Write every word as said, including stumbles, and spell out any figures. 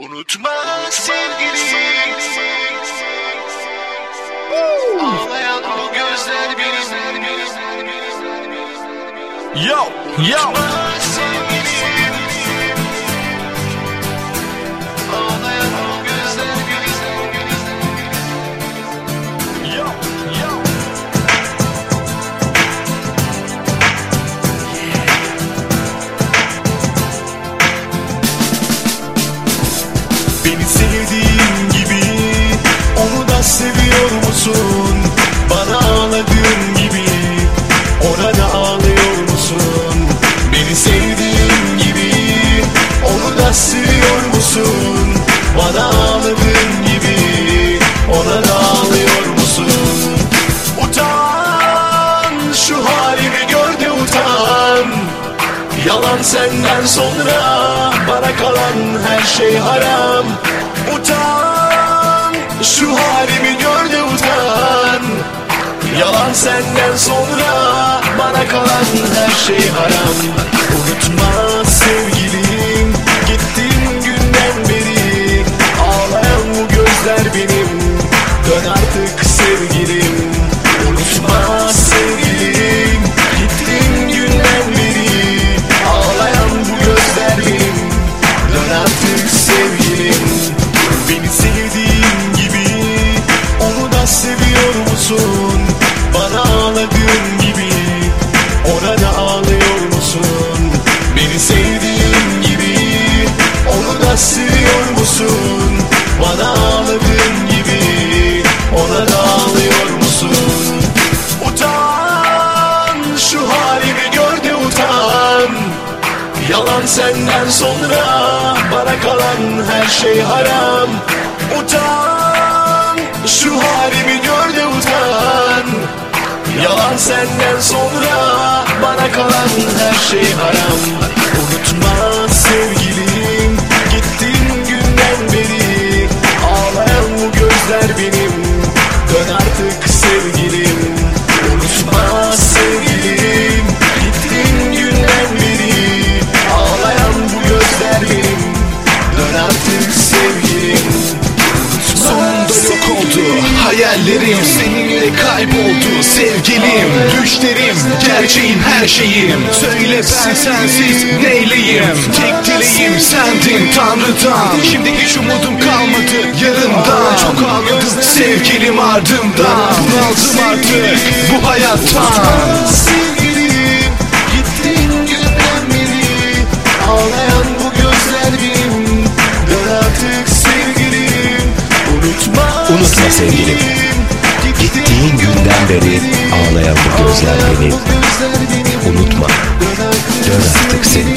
Unutma sevgilim, ağlayan bu gözler benim. Yo, yo. Unutma sevgilim, ağlayan bu gözler benim. Yo, yo. Beni sevdiğin gibi onu da seviyor musun? Bana ağladığın gibi ona da ağlıyor musun? Beni sevdiğin gibi onu da seviyor musun? Bana ağladığın gibi ona da ağlıyor musun? Utan, şu halimi gör de utan. Yalan senden sonra bana kalan her şey haram. Utan, şu halimi gör de utan. Yalan senden sonra bana kalan her şey haram. Unutma sevgilim, gittiğin günden beri ağlayan bu gözler benim. Dön artık sevgilim. Unutma sevgilim, gittiğin günden beri ağlayan bu gözler benim. Dön artık sevgilim. Beni sevdiğin gibi onu da seviyor musun? Bana ağladığın gibi ona da ağlıyor musun? Beni sevdiğin gibi onu da seviyor musun? Bana ağladığın gibi ona da ağlıyor musun? Utan, şu halimi gör de utan. Yalan senden sonra bana kalan her şey haram. Utan, şu halimi gör de utan. Yalan senden sonra bana kalan her şey haram. Unutma sevgilim, gittiğin günden beri ağlayan bu gözler benim. Dön artık sevgilim. Unutma sevgilim, gittiğin günden beri ağlayan bu gözler benim. Dön artık sevgilim. Sonunda yok oldu hayallerim, seninle kayboldu sevgilim. Düşlerim, gerçeğin her şeyim. Söyle ben sensiz neyleyim? Tek dileğim sendin Tanrı'dan. Şimdi hiç umudum kalmadı yarından. Çok ağladım sevgilim ardımdan. Bunaldım artık bu hayattan. Sevgilim, gittiğin günden beri ağlayan bu gözler benim. Dön artık sevgilim. Unutma, Unutma sevgilim, gittiğin günden beri ağlayan bu gözler benim. Unutma, dön artık sevgilim.